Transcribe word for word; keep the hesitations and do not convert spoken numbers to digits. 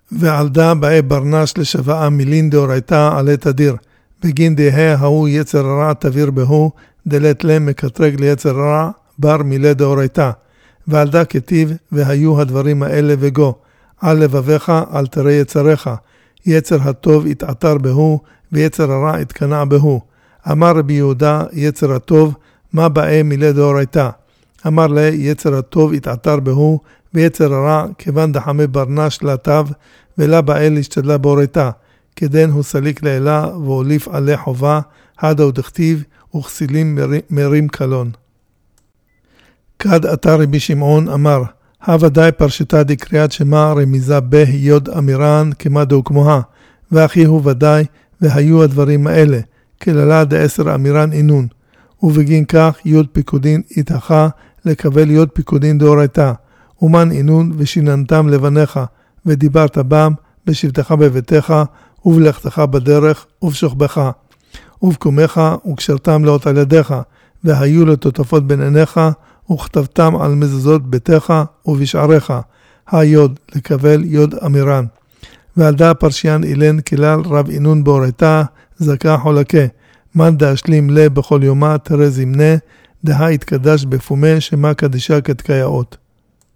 ועלדה באי ברנש לשוואה מילין דאורייתא עלי תדיר, בגין דהה ההוא יצר רע תביר בהו, דלת לם מקטרג ליצר רע, בר מילי דאורייתא. ועלדה כתיב, והיו הדברים האלה וגו, על לבביך, על תרי יצריך, יצר הטוב יתעתר בהו, ויצר הרע יתקנע בהו. אמר רבי יהודה, יצר הטוב, מה באי מילי דאורייתא? אמר לי, יצר הטוב יתעתר בהו, ויצר הרע, כיוון דחמי ברנש לטב, ולה באי להשתדלה באורייתא. כדן הוא סליק לאלה, והוליף עלי חובה, הדה ודכתיב, וכסילים מרים קלון. כד עתה רבי שמעון אמר, הוודאי פרשתה דקריאת שמה רמיזה בה יוד אמירן כמה דו כמוה, ואחי הוא ודאי, והיו הדברים האלה, כללה דעשר אמירן אינון, ובגין כך יוד פיקודין איתך, לקבל יוד פיקודין דאורייתא, ומן אינון ושיננתם לבניך, ודיברת בם בשבתך בביתך, ובלכתך בדרך, ובשוכבך, ובקומך, וקשרתם לאות על ידיך, והיו לטוטפות בין עיניך, וכתבתם על מזוזות ביתך ובשעריך, היוד לקבל יוד אמירן. ועלדה פרשיין אילן כלל רב אינון באורייתא, זכה חולקה, מן דאשלים לה בכל יומה תרא זמנה, דה התקדש בפומה שמה קדישה כתקייאות.